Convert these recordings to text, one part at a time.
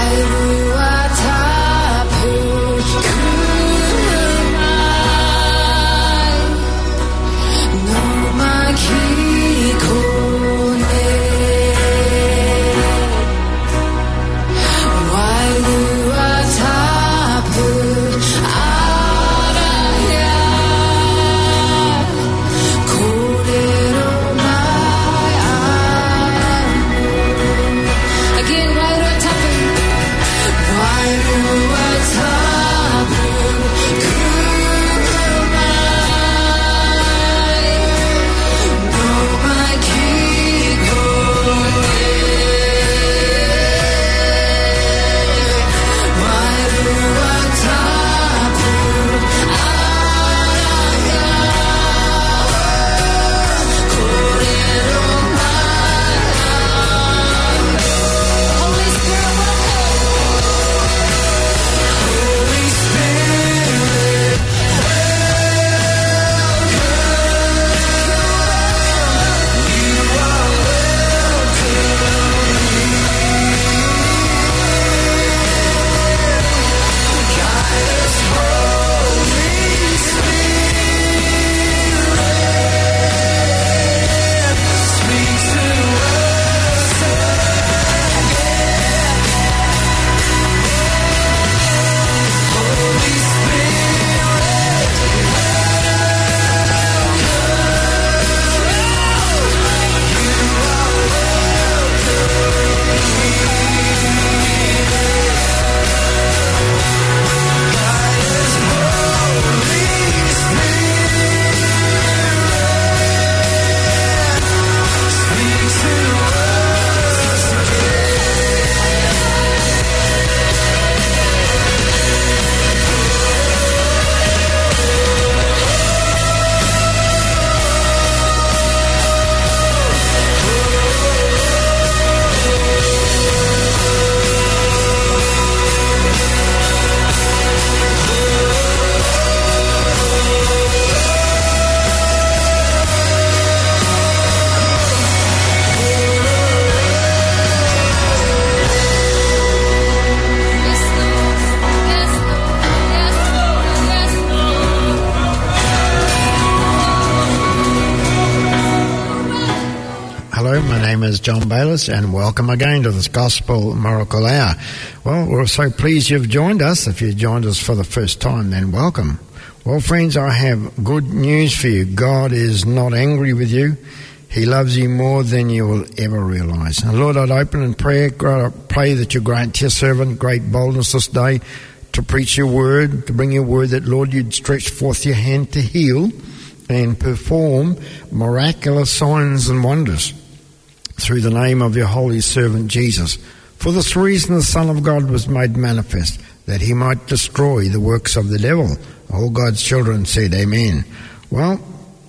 My name is John Bayliss, and welcome again to this Gospel Miracle Hour. Well, we're so pleased you've joined us. If you've joined us for the first time, then welcome. Well, friends, I have good news for you. God is not angry with you. He loves you more than you will ever realize. And Lord, I'd open in prayer. God, I pray that you grant your servant great boldness this day to preach your word, to bring your word, that, Lord, you'd stretch forth your hand to heal and perform miraculous signs and wonders through the name of your holy servant Jesus. For this reason the Son of God was made manifest, that he might destroy the works of the devil. All God's children said amen. Well,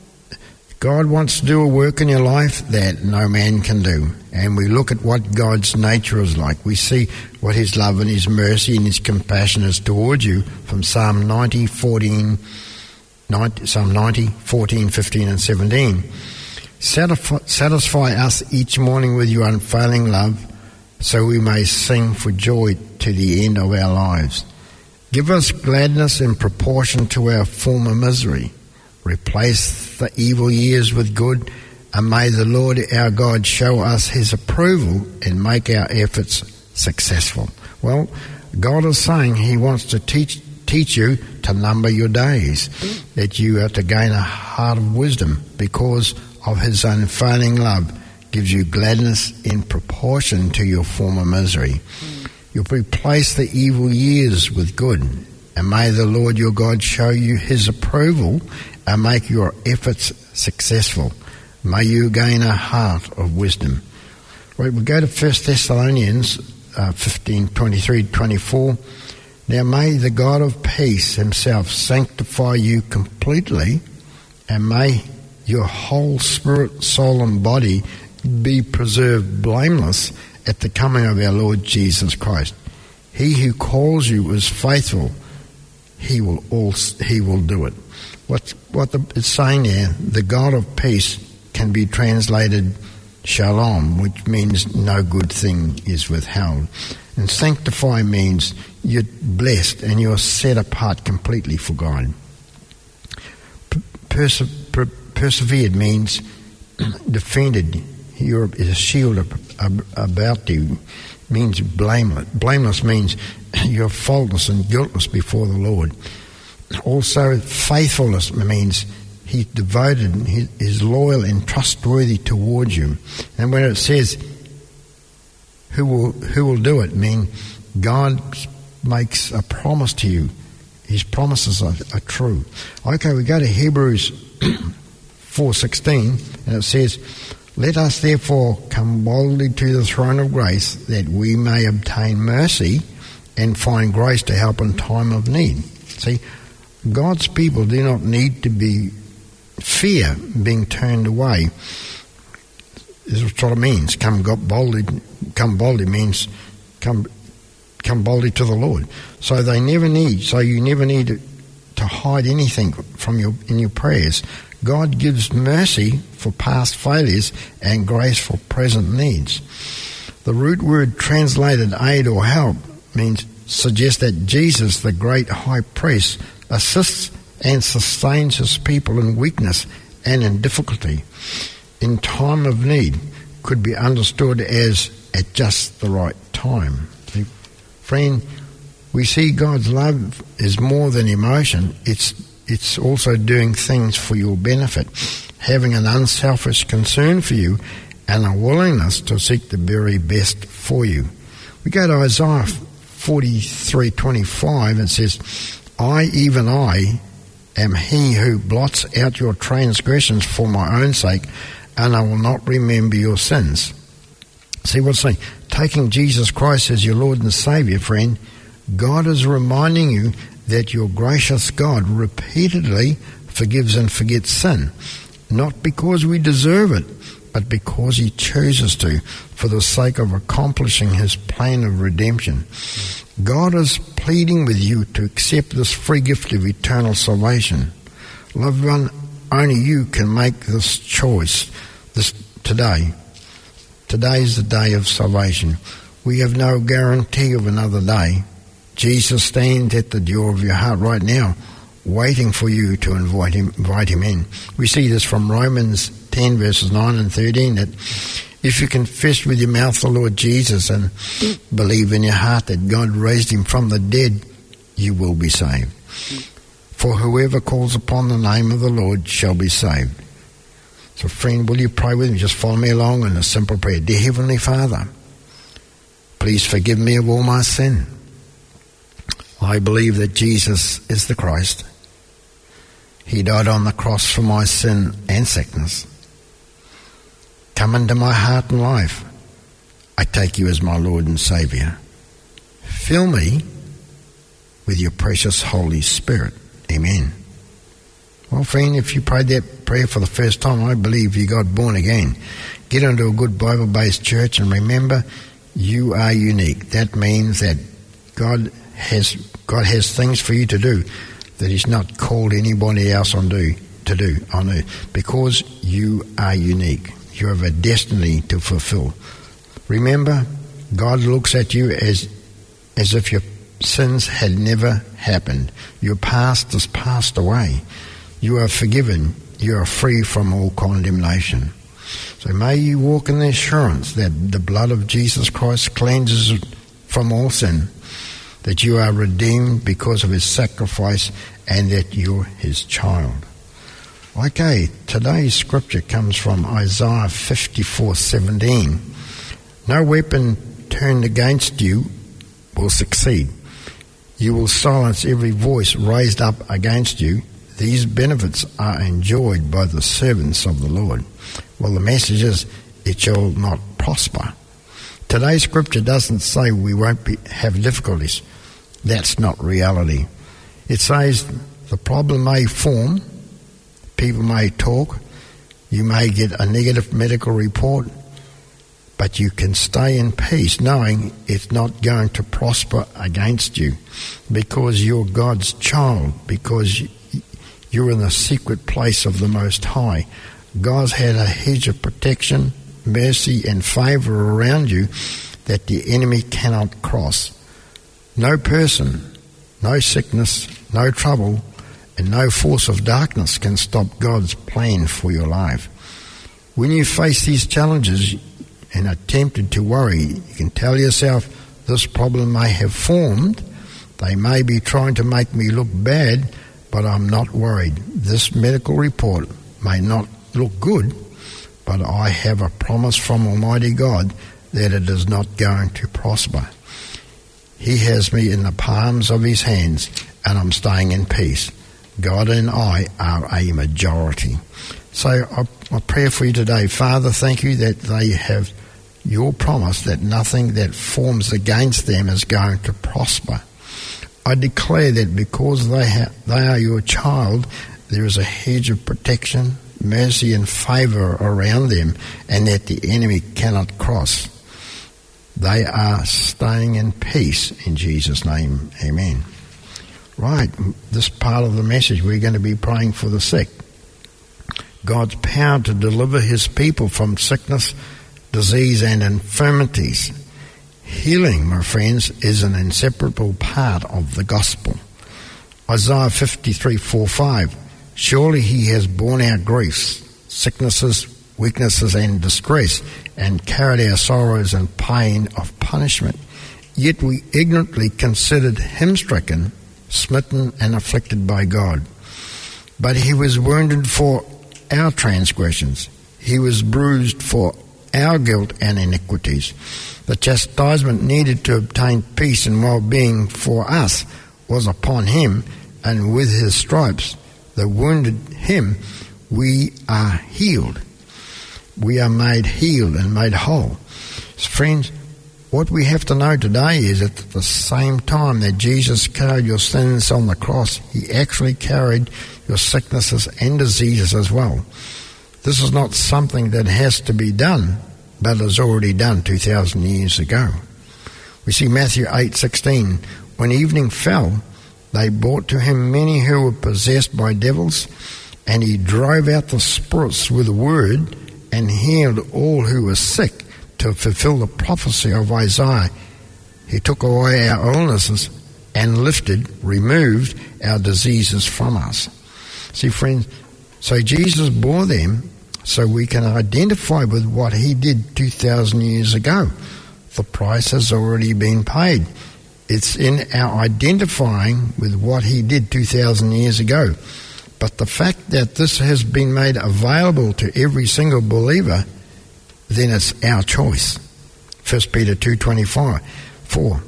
God wants to do a work in your life that no man can do. And we look at what God's nature is like. We see what his love and his mercy and his compassion is towards you from Psalm 90, 14, 15 and 17. Satisfy us each morning with your unfailing love, so we may sing for joy to the end of our lives. Give us gladness in proportion to our former misery. Replace the evil years with good, and may the Lord our God show us his approval and make our efforts successful. Well, God is saying he wants to teach you to number your days, that you are to gain a heart of wisdom, because of his unfailing love gives you gladness in proportion to your former misery. You'll replace the evil years with good, and may the Lord your God show you his approval and make your efforts successful. May you gain a heart of wisdom. Right, we'll go to 1 Thessalonians 15, 23-24. Now may the God of peace himself sanctify you completely, and may your whole spirit, soul and body be preserved blameless at the coming of our Lord Jesus Christ. He who calls you is faithful. He will do it. What it's saying there, the God of peace can be translated shalom, which means no good thing is withheld. And sanctify means you're blessed and you're set apart completely for God. Persevered means defended. You're a shield about you. Means blameless. Blameless means you're faultless and guiltless before the Lord. Also, faithfulness means he's devoted, he is loyal and trustworthy towards you. And when it says who will do it, mean God makes a promise to you. His promises are true. Okay, we go to Hebrews 4:16, and it says, "Let us therefore come boldly to the throne of grace, that we may obtain mercy and find grace to help in time of need." See, God's people do not need to be fear being turned away. This is what it means. Come boldly means come boldly to the Lord. So you never need to hide anything in your prayers. God gives mercy for past failures and grace for present needs. The root word translated aid or help suggests that Jesus, the great high priest, assists and sustains his people in weakness and in difficulty. In time of need could be understood as at just the right time. Friend, we see God's love is more than emotion. It's also doing things for your benefit, having an unselfish concern for you and a willingness to seek the very best for you. We go to Isaiah 43:25, it says, even I, am he who blots out your transgressions for my own sake, and I will not remember your sins. See what's saying? Taking Jesus Christ as your Lord and Saviour, friend, God is reminding you that your gracious God repeatedly forgives and forgets sin, not because we deserve it, but because he chooses to, for the sake of accomplishing his plan of redemption. God is pleading with you to accept this free gift of eternal salvation. Loved one, only you can make this choice today. Today is the day of salvation. We have no guarantee of another day. Jesus stands at the door of your heart right now, waiting for you to invite him in. We see this from Romans 10 verses 9 and 13, that if you confess with your mouth the Lord Jesus and believe in your heart that God raised him from the dead, you will be saved. For whoever calls upon the name of the Lord shall be saved. So friend, will you pray with me? Just follow me along in a simple prayer. Dear Heavenly Father, please forgive me of all my sin. I believe that Jesus is the Christ. He died on the cross for my sin and sickness. Come into my heart and life. I take you as my Lord and Saviour. Fill me with your precious Holy Spirit. Amen. Well, friend, if you prayed that prayer for the first time, I believe you got born again. Get into a good Bible-based church, and remember, you are unique. That means that God has things for you to do that he's not called anybody else to do on earth, because you are unique. You have a destiny to fulfill. Remember, God looks at you as if your sins had never happened. Your past has passed away. You are forgiven. You are free from all condemnation. So may you walk in the assurance that the blood of Jesus Christ cleanses from all sin, that you are redeemed because of his sacrifice, and that you're his child. Okay, today's scripture comes from Isaiah 54:17. No weapon turned against you will succeed. You will silence every voice raised up against you. These benefits are enjoyed by the servants of the Lord. Well, the message is, it shall not prosper. Today's scripture doesn't say we won't have difficulties. That's not reality. It says the problem may form, people may talk, you may get a negative medical report, but you can stay in peace knowing it's not going to prosper against you, because you're God's child, because you're in the secret place of the Most High. God's had a hedge of protection mercy and favour around you that the enemy cannot cross. No person, no sickness, no trouble, and no force of darkness can stop God's plan for your life. When you face these challenges and are tempted to worry, you can tell yourself, this problem may have formed, they may be trying to make me look bad, but I'm not worried. This medical report may not look good, but I have a promise from Almighty God that it is not going to prosper. He has me in the palms of his hands, and I'm staying in peace. God and I are a majority. So my prayer for you today, Father, thank you that they have your promise that nothing that forms against them is going to prosper. I declare that because they are your child, there is a hedge of protection, mercy and favour around them, and that the enemy cannot cross. They are staying in peace in Jesus' name. Amen. Right, this part of the message, we're going to be praying for the sick. God's power to deliver his people from sickness, disease and infirmities. Healing, my friends, is an inseparable part of the gospel. Isaiah 53:4-5. Surely he has borne our griefs, sicknesses, weaknesses and distress, and carried our sorrows and pain of punishment. Yet we ignorantly considered him stricken, smitten and afflicted by God. But he was wounded for our transgressions. He was bruised for our guilt and iniquities. The chastisement needed to obtain peace and well-being for us was upon him, and with his stripes, that wounded him, we are healed. We are made healed and made whole. So friends, what we have to know today is that at the same time that Jesus carried your sins on the cross, he actually carried your sicknesses and diseases as well. This is not something that has to be done, but is already done 2,000 years ago. We see Matthew 8:16. When evening fell, they brought to him many who were possessed by devils, and he drove out the spirits with a word and healed all who were sick, to fulfill the prophecy of Isaiah. He took away our illnesses and removed our diseases from us. See, friends, so Jesus bore them so we can identify with what he did 2,000 years ago. The price has already been paid. It's in our identifying with what he did 2,000 years ago. But the fact that this has been made available to every single believer, then it's our choice. 1 Peter 2:24.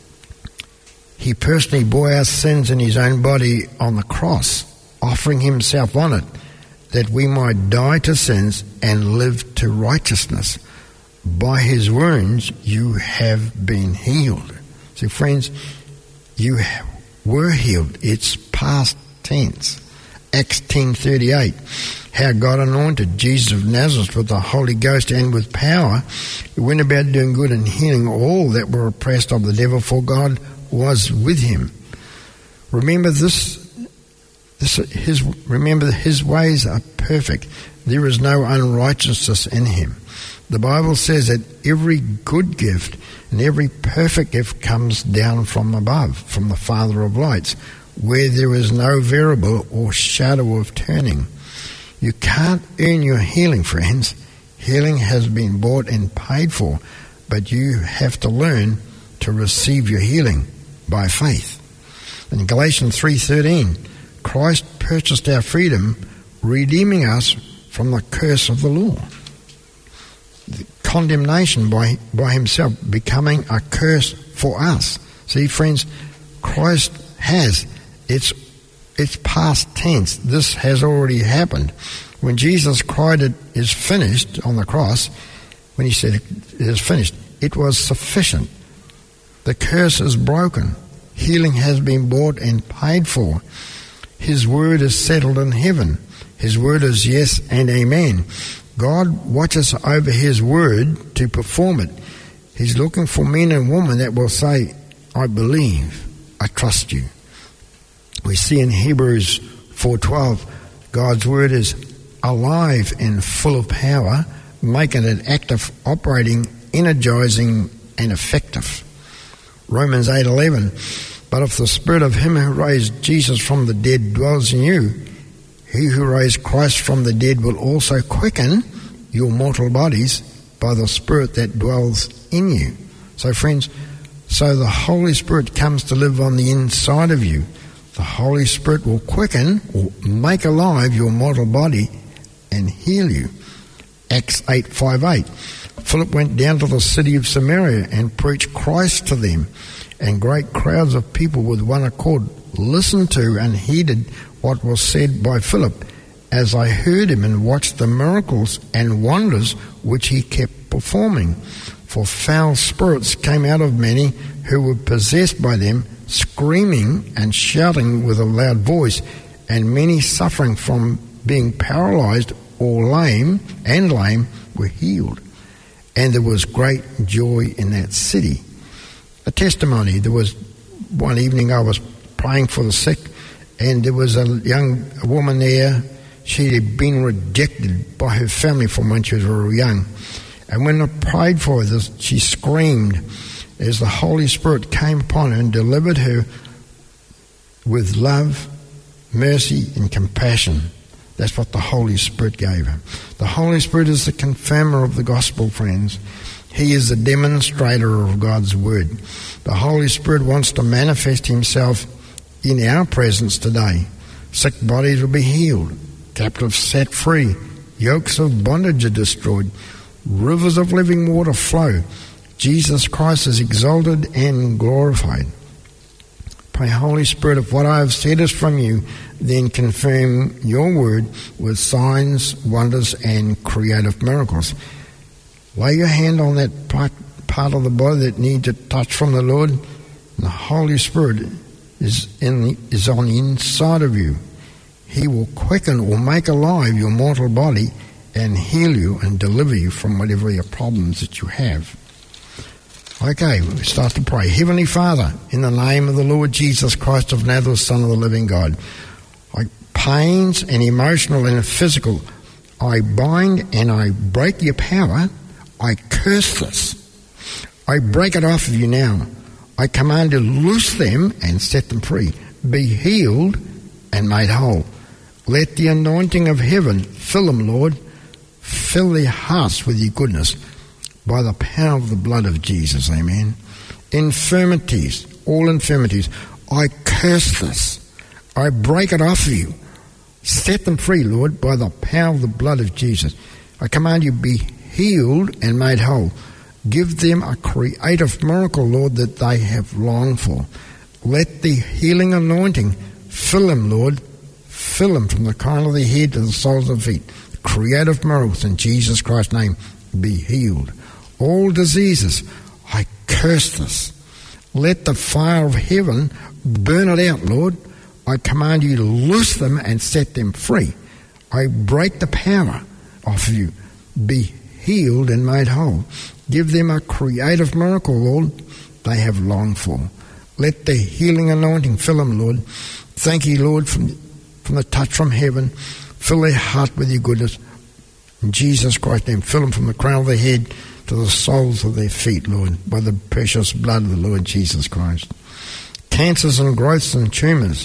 He personally bore our sins in his own body on the cross, offering himself on it, that we might die to sins and live to righteousness. By his wounds you have been healed. See, friends, you were healed. It's past tense. Acts 10:38. How God anointed Jesus of Nazareth with the Holy Ghost and with power. He went about doing good and healing all that were oppressed of the devil, for God was with him. Remember remember his ways are perfect. There is no unrighteousness in him. The Bible says that every good gift and every perfect gift comes down from above, from the Father of lights, where there is no variable or shadow of turning. You can't earn your healing, friends. Healing has been bought and paid for, but you have to learn to receive your healing by faith. In Galatians 3:13, Christ purchased our freedom, redeeming us from the curse of the law. The condemnation by himself becoming a curse for us. See, friends, Christ has. It's past tense. This has already happened. When Jesus cried, "It is finished," on the cross, when he said, "It is finished," it was sufficient. The curse is broken. Healing has been bought and paid for. His word is settled in heaven. His word is yes and amen. God watches over his word to perform it. He's looking for men and women that will say, "I believe, I trust you." We see in Hebrews 4:12, God's word is alive and full of power, making it active, operating, energizing, and effective. Romans 8:11, but if the Spirit of him who raised Jesus from the dead dwells in you, he who raised Christ from the dead will also quicken your mortal bodies by the Spirit that dwells in you. So friends, so the Holy Spirit comes to live on the inside of you. The Holy Spirit will quicken or make alive your mortal body and heal you. Acts 8:5-8. Philip went down to the city of Samaria and preached Christ to them, and great crowds of people with one accord listened to and heeded what was said by Philip, as I heard him and watched the miracles and wonders which he kept performing. For foul spirits came out of many who were possessed by them, screaming and shouting with a loud voice, and many suffering from being paralyzed or lame were healed. And there was great joy in that city. A testimony, there was one evening I was praying for the sick, and there was a young woman there. She had been rejected by her family from when she was very young. And when I prayed for her, she screamed as the Holy Spirit came upon her and delivered her with love, mercy, and compassion. That's what the Holy Spirit gave her. The Holy Spirit is the confirmer of the gospel, friends. He is the demonstrator of God's word. The Holy Spirit wants to manifest himself in our presence today. Sick bodies will be healed, captives set free, yokes of bondage are destroyed, rivers of living water flow. Jesus Christ is exalted and glorified. Pray, Holy Spirit, if what I have said is from you, then confirm your word with signs, wonders, and creative miracles. Lay your hand on that part of the body that needs a touch from the Lord. And the Holy Spirit is on the inside of you. He will quicken or make alive your mortal body and heal you and deliver you from whatever your problems that you have. Okay, we start to pray. Heavenly Father, in the name of the Lord Jesus Christ of Nazareth, Son of the living God, pains and emotional and physical, I bind and I break your power. I curse this. I break it off of you now. I command you to loose them and set them free. Be healed and made whole. Let the anointing of heaven fill them, Lord. Fill their hearts with your goodness by the power of the blood of Jesus. Amen. Infirmities, all infirmities, I curse this. I break it off of you. Set them free, Lord, by the power of the blood of Jesus. I command you be healed and made whole. Give them a creative miracle, Lord, that they have longed for. Let the healing anointing fill them, Lord. Fill them from the crown of their head to the soles of their feet. Creative miracles in Jesus Christ's name. Be healed. All diseases, I curse this. Let the fire of heaven burn it out, Lord. I command you to loose them and set them free. I break the power off of you. Be healed and made whole. Give them a creative miracle, Lord, they have longed for. Let the healing anointing fill them, Lord. Thank you, Lord, from the touch from heaven. Fill their heart with your goodness. In Jesus Christ's name, fill them from the crown of their head to the soles of their feet, Lord, by the precious blood of the Lord Jesus Christ. Cancers and growths and tumours,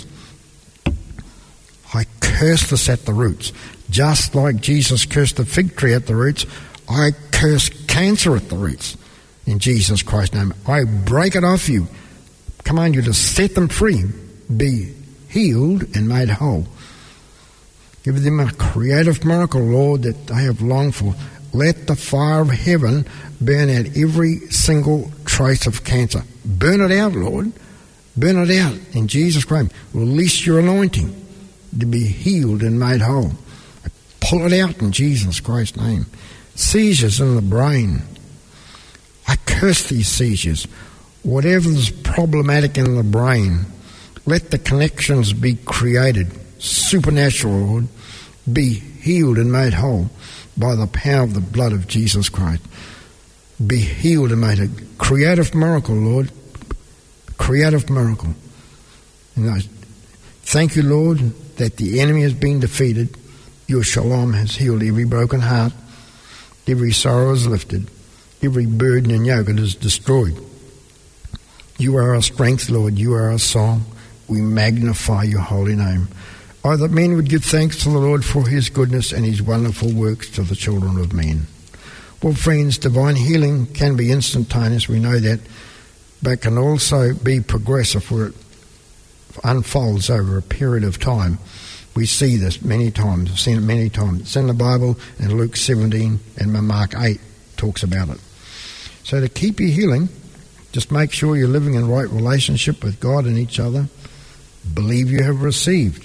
I curse this at the roots. Just like Jesus cursed the fig tree at the roots, I curse cancer at the roots. In Jesus Christ's name, I break it off you. Command you to set them free. Be healed and made whole. Give them a creative miracle, Lord, that they have longed for. Let the fire of heaven burn out every single trace of cancer. Burn it out, Lord. Burn it out in Jesus Christ. Release your anointing to be healed and made whole. I pull it out in Jesus Christ's name. Seizures in the brain, I curse these seizures. Whatever is problematic in the brain, let the connections be created. Supernatural, Lord. Be healed and made whole by the power of the blood of Jesus Christ. Be healed and made a creative miracle, Lord. Creative miracle. And I thank you, Lord, that the enemy has been defeated. Your shalom has healed every broken heart. Every sorrow is lifted. Every burden and yoke is destroyed. You are our strength, Lord. You are our song. We magnify your holy name. Oh, that men would give thanks to the Lord for his goodness and his wonderful works to the children of men. Well, friends, divine healing can be instantaneous. We know that. But can also be progressive, where it unfolds over a period of time. We see this many times. I've seen it many times. It's in the Bible, and Luke 17 and Mark 8 talks about it. So to keep your healing, just make sure you're living in right relationship with God and each other. Believe you have received.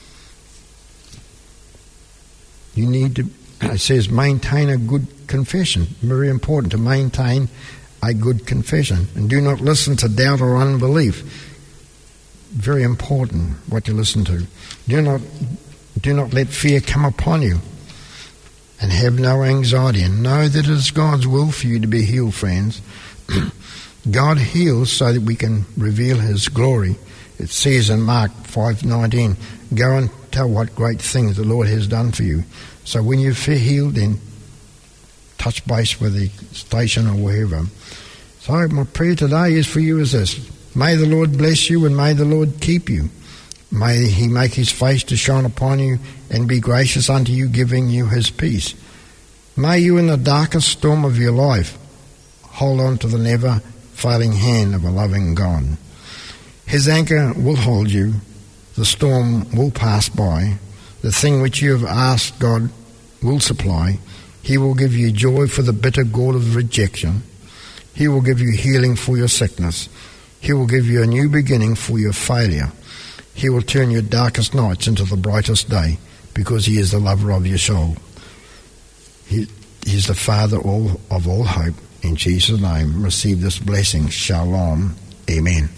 You need to, it says, maintain a good confession. Very important to maintain a good confession. And do not listen to doubt or unbelief. Very important what you listen to. Do not let fear come upon you. And have no anxiety. And know that it is God's will for you to be healed, friends. God heals so that we can reveal his glory. It says in Mark 5:19, go and tell what great things the Lord has done for you. So when you feel healed, then touch base with the station or wherever. So my prayer today is for you is this. May the Lord bless you and may the Lord keep you. May he make his face to shine upon you and be gracious unto you, giving you his peace. May you in the darkest storm of your life hold on to the never-failing hand of a loving God. His anchor will hold you. The storm will pass by. The thing which you have asked God will supply. He will give you joy for the bitter gall of rejection. He will give you healing for your sickness. He will give you a new beginning for your failure. He will turn your darkest nights into the brightest day because he is the lover of your soul. He is the Father of all hope. In Jesus' name, receive this blessing. Shalom. Amen.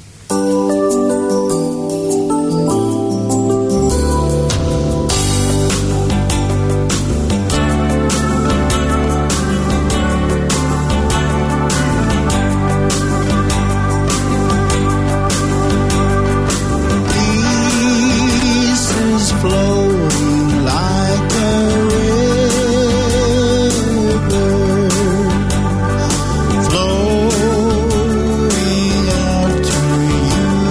Flowing out to you.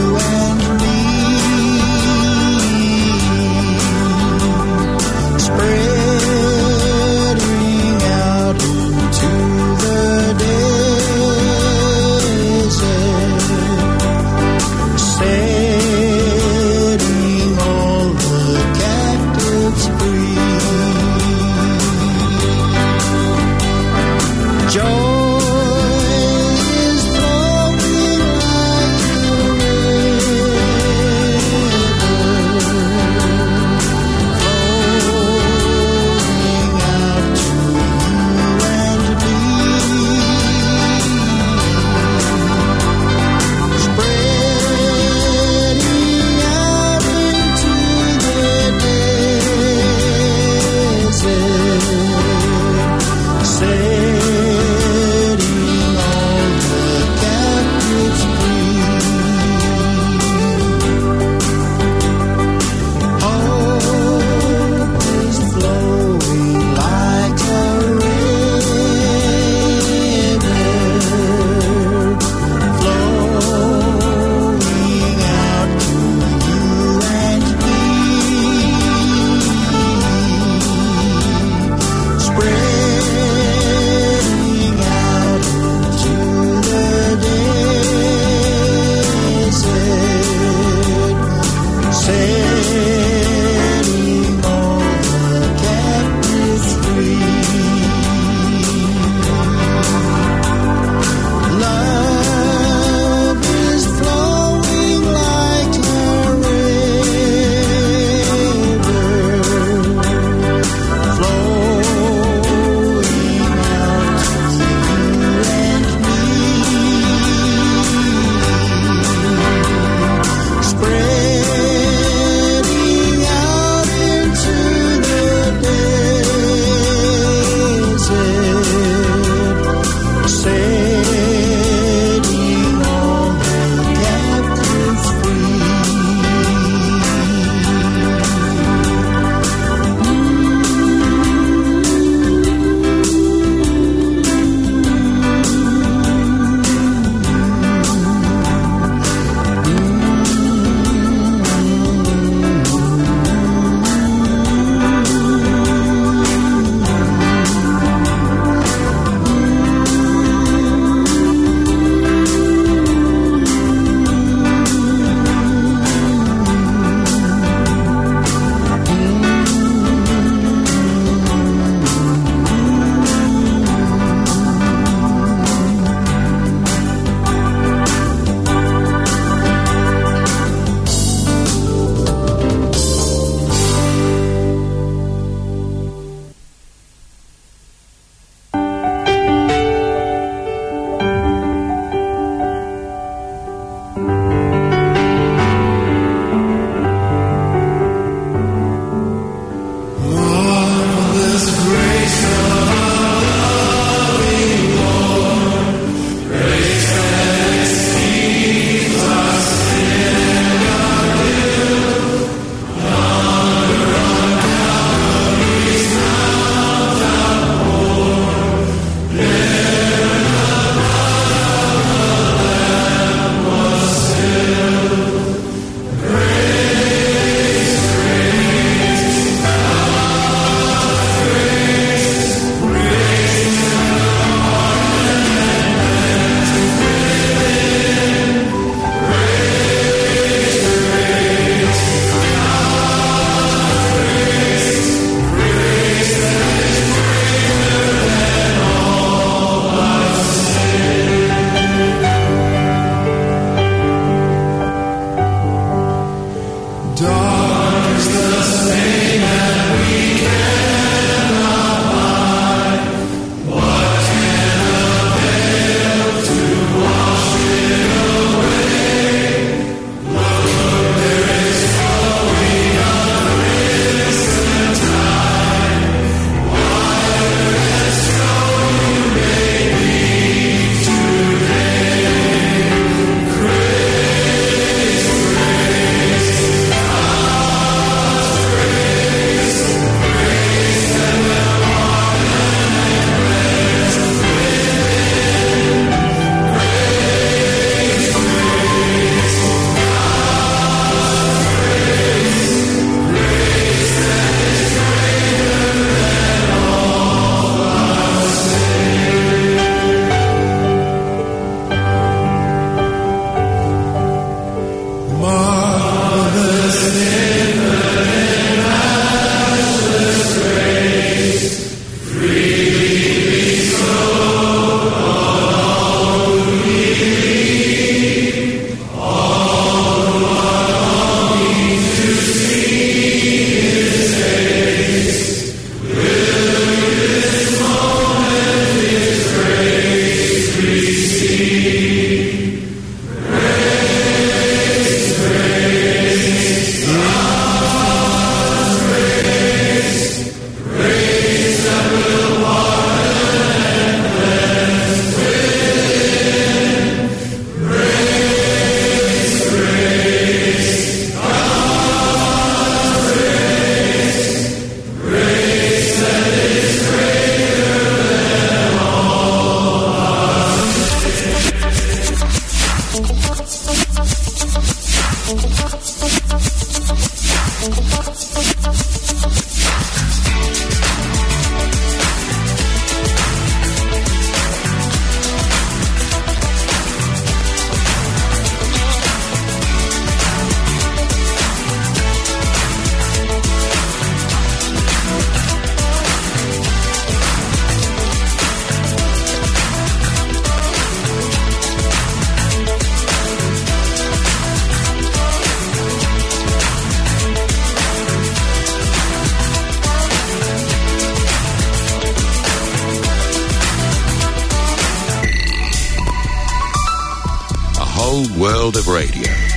World of Radio.